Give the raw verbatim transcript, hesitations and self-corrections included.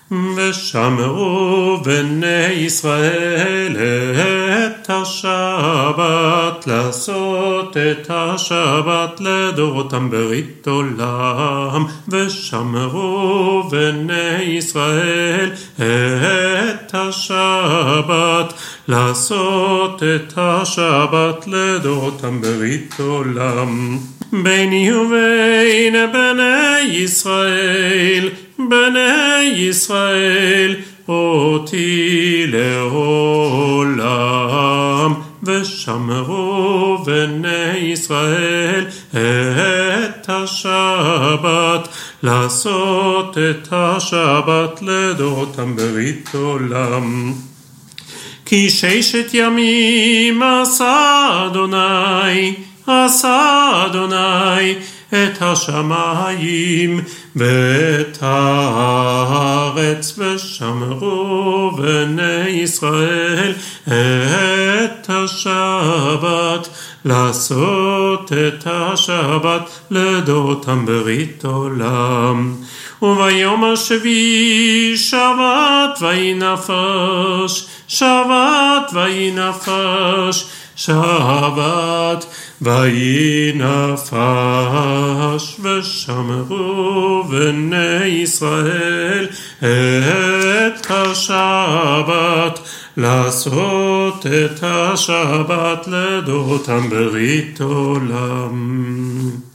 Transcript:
ושמרו בני ישראל את השבת, לעשות את השבת לדורותם ברית עולם. ושמרו בני ישראל את השבת, לעשות את השבת לדורותם ברית עולם. ביני ובין בני ישראל, בני ישראל, אותי לעולם. ושמרו בני ישראל את השבת, לעשות את השבת לדורותם ברית עולם. כי ששת ימים עשה אדוני, עשה אדוני את השמיים ואת הארץ. ושמרו בני ישראל את השבת, לעשות את השבת לדורותם ברית עולם. וביום השביעי שבת וינפש, שבת וינפש, שבת וינפש. ושמרו בני ישראל את השבת, לעשות את השבת לדורותם ברית עולם.